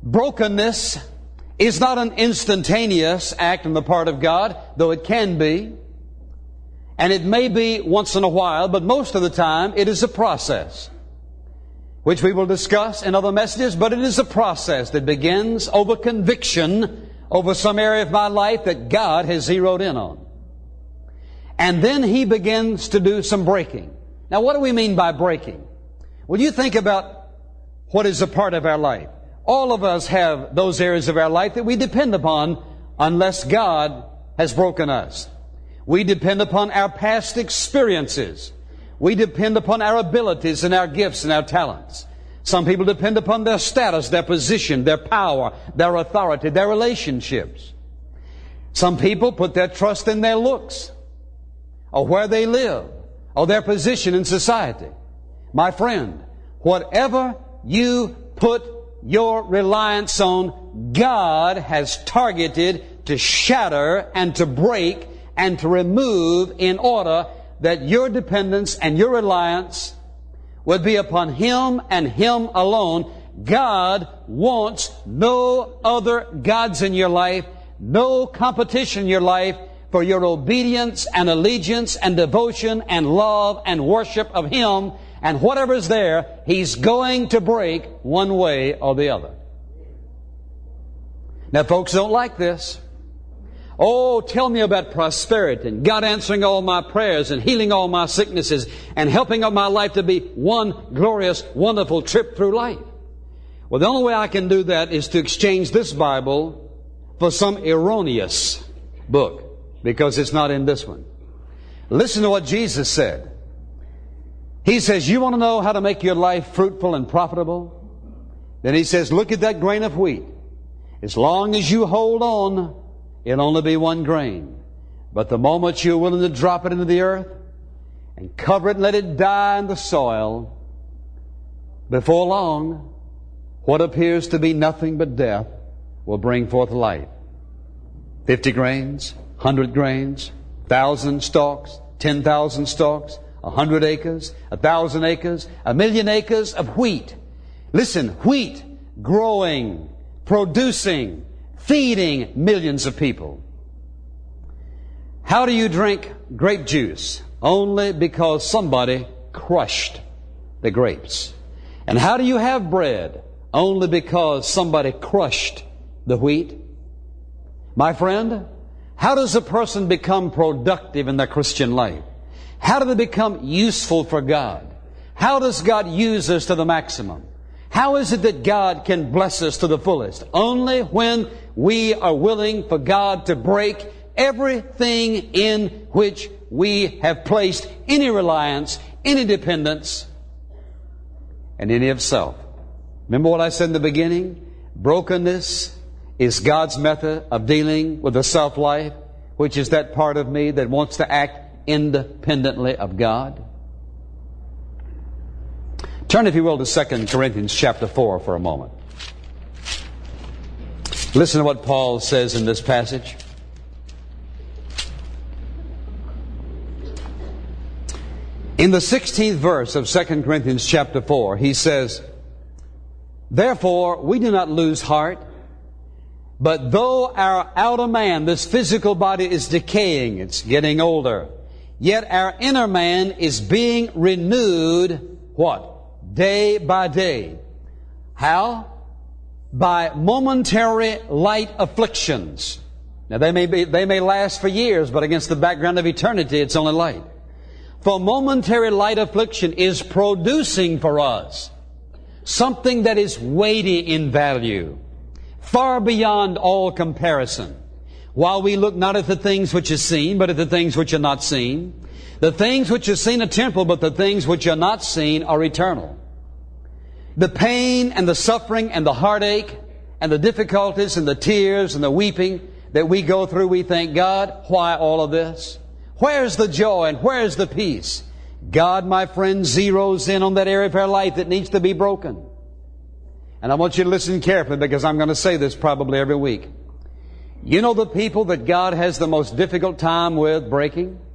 Brokenness is not an instantaneous act on the part of God, though it can be. And it may be once in a while, but most of the time it is a process, which we will discuss in other messages, but it is a process that begins over conviction over some area of my life that God has zeroed in on. And then He begins to do some breaking. Now, what do we mean by breaking? Well, you think about what is a part of our life. All of us have those areas of our life that we depend upon unless God has broken us. We depend upon our past experiences. We depend upon our abilities and our gifts and our talents. Some people depend upon their status, their position, their power, their authority, their relationships. Some people put their trust in their looks, or where they live, or their position in society. My friend, whatever you put your reliance on, God has targeted to shatter and to break and to remove in order that your dependence and your reliance would be upon Him and Him alone. God wants no other gods in your life, no competition in your life for your obedience and allegiance and devotion and love and worship of Him. And whatever's there, He's going to break one way or the other. Now, folks don't like this. Oh, tell me about prosperity and God answering all my prayers and healing all my sicknesses and helping up my life to be one glorious, wonderful trip through life. Well, the only way I can do that is to exchange this Bible for some erroneous book, because it's not in this one. Listen to what Jesus said. He says, you want to know how to make your life fruitful and profitable? Then He says, look at that grain of wheat. As long as you hold on, it'll only be one grain. But the moment you're willing to drop it into the earth and cover it and let it die in the soil, before long, what appears to be nothing but death will bring forth life. 50 grains, 100 grains, 1,000 stalks, 10,000 stalks, 100 acres, 1,000 acres, 1,000,000 acres of wheat. Listen, wheat growing, producing, feeding millions of people. How do you drink grape juice? Only because somebody crushed the grapes. And how do you have bread? Only because somebody crushed the wheat. My friend, how does a person become productive in their Christian life? How do they become useful for God? How does God use us to the maximum? How is it that God can bless us to the fullest? Only when we are willing for God to break everything in which we have placed any reliance, any dependence, and any of self. Remember what I said in the beginning? Brokenness is God's method of dealing with the self-life, which is that part of me that wants to act independently of God. Turn, if you will, to 2 Corinthians chapter 4 for a moment. Listen to what Paul says in this passage. In the 16th verse of 2 Corinthians chapter 4, he says, therefore, we do not lose heart, but though our outer man, this physical body, is decaying, it's getting older, yet our inner man is being renewed, what? Day by day. How? By momentary light afflictions. Now they may last for years, but against the background of eternity, it's only light. For momentary light affliction is producing for us something that is weighty in value, far beyond all comparison. While we look not at the things which are seen, but at the things which are not seen. The things which are seen are temporal, but the things which are not seen are eternal. The pain and the suffering and the heartache and the difficulties and the tears and the weeping that we go through, we thank God, why all of this? Where's the joy and where's the peace? God, my friend, zeroes in on that area of our life that needs to be broken. And I want you to listen carefully, because I'm going to say this probably every week. You know the people that God has the most difficult time with breaking?